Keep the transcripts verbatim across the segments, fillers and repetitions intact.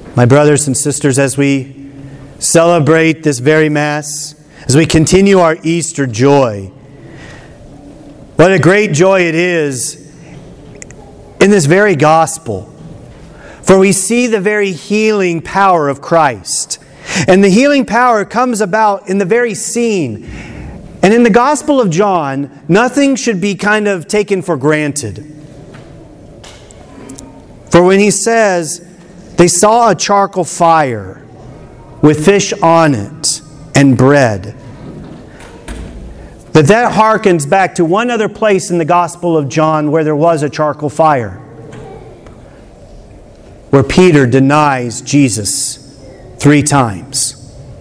My brothers and sisters, as we celebrate this very Mass, as we continue our Easter joy, what a great joy it is in this very gospel. For we see the very healing power of Christ. And the healing power comes about in the very scene. And in the Gospel of John, nothing should be kind of taken for granted. For when he says, they saw a charcoal fire with fish on it and bread, that that harkens back to one other place in the Gospel of John where there was a charcoal fire, where Peter denies Jesus three times.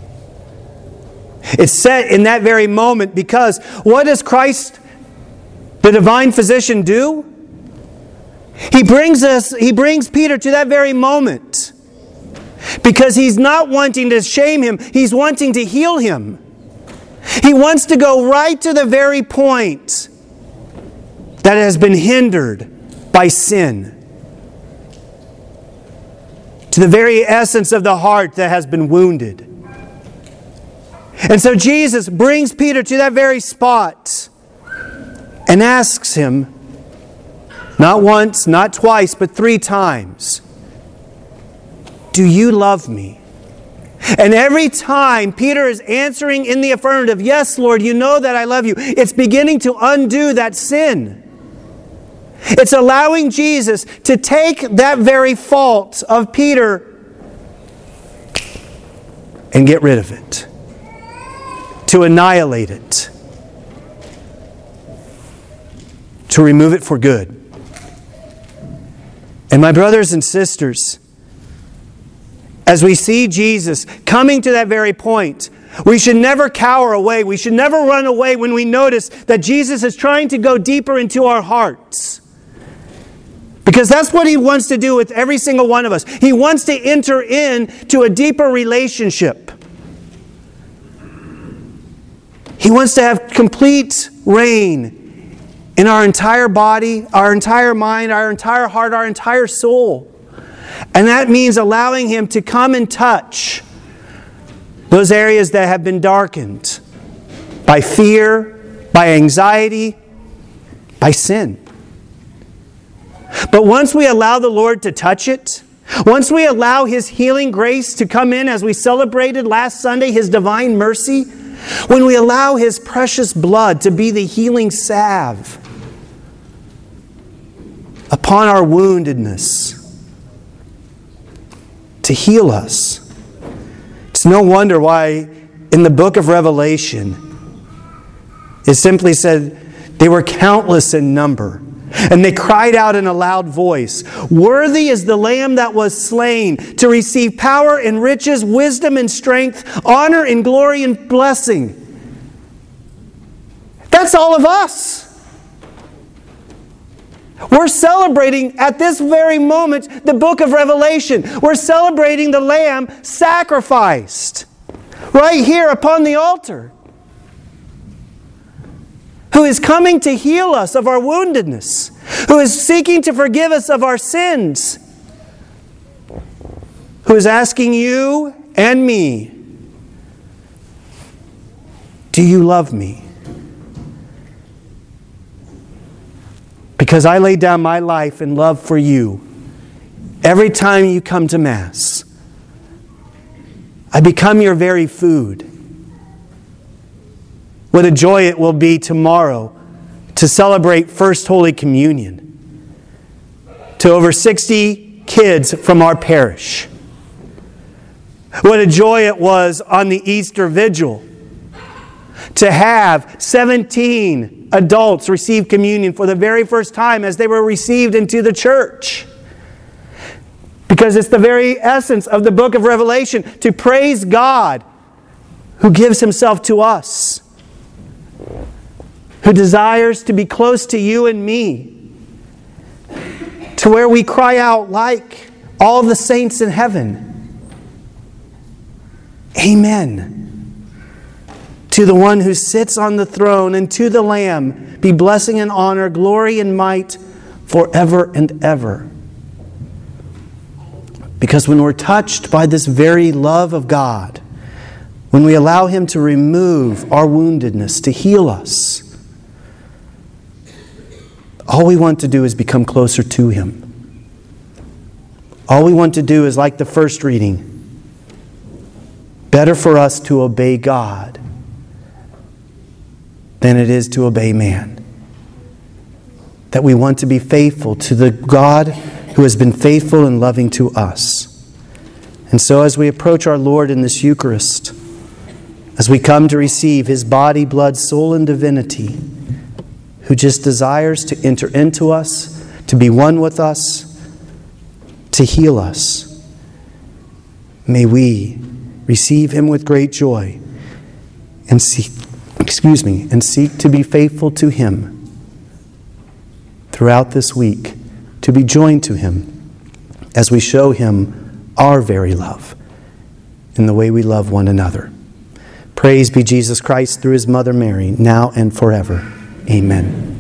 It's set in that very moment because what does Christ, the divine physician, do? He brings us, he brings Peter to that very moment because he's not wanting to shame him, he's wanting to heal him. He wants to go right to the very point that has been hindered by sin, to the very essence of the heart that has been wounded. And so Jesus brings Peter to that very spot and asks him, not once, not twice, but three times, do you love me? And every time Peter is answering in the affirmative, yes, Lord, you know that I love you. It's beginning to undo that sin. It's allowing Jesus to take that very fault of Peter and get rid of it, to annihilate it, to remove it for good. And my brothers and sisters, as we see Jesus coming to that very point, we should never cower away. We should never run away when we notice that Jesus is trying to go deeper into our hearts. Because that's what He wants to do with every single one of us. He wants to enter into a deeper relationship. He wants to have complete reign in our entire body, our entire mind, our entire heart, our entire soul. And that means allowing Him to come and touch those areas that have been darkened by fear, by anxiety, by sin. But once we allow the Lord to touch it, once we allow His healing grace to come in, as we celebrated last Sunday, His divine mercy, when we allow His precious blood to be the healing salve upon our woundedness, to heal us, it's no wonder why in the book of Revelation it simply said they were countless in number. And they cried out in a loud voice, "Worthy is the Lamb that was slain to receive power and riches, wisdom and strength, honor and glory and blessing." That's all of us. We're celebrating at this very moment the book of Revelation. We're celebrating the Lamb sacrificed right here upon the altar, who is coming to heal us of our woundedness, who is seeking to forgive us of our sins, who is asking you and me, do you love me? Because I lay down my life in love for you. Every time you come to Mass, I become your very food. What a joy it will be tomorrow to celebrate First Holy Communion to over sixty kids from our parish. What a joy it was on the Easter Vigil to have seventeen adults receive communion for the very first time as they were received into the church. Because it's the very essence of the book of Revelation to praise God who gives Himself to us, who desires to be close to you and me, to where we cry out like all the saints in heaven, Amen. To the one who sits on the throne and to the Lamb be blessing and honor, glory and might forever and ever. Because when we're touched by this very love of God, when we allow Him to remove our woundedness, to heal us, all we want to do is become closer to Him. All we want to do is, like the first reading, better for us to obey God than it is to obey man. That we want to be faithful to the God who has been faithful and loving to us. And so as we approach our Lord in this Eucharist, as we come to receive His body, blood, soul, and divinity, who just desires to enter into us, to be one with us, to heal us, may we receive Him with great joy and seek, excuse me, and seek to be faithful to Him throughout this week, to be joined to Him as we show Him our very love in the way we love one another. Praise be Jesus Christ through His Mother Mary, now and forever. Amen.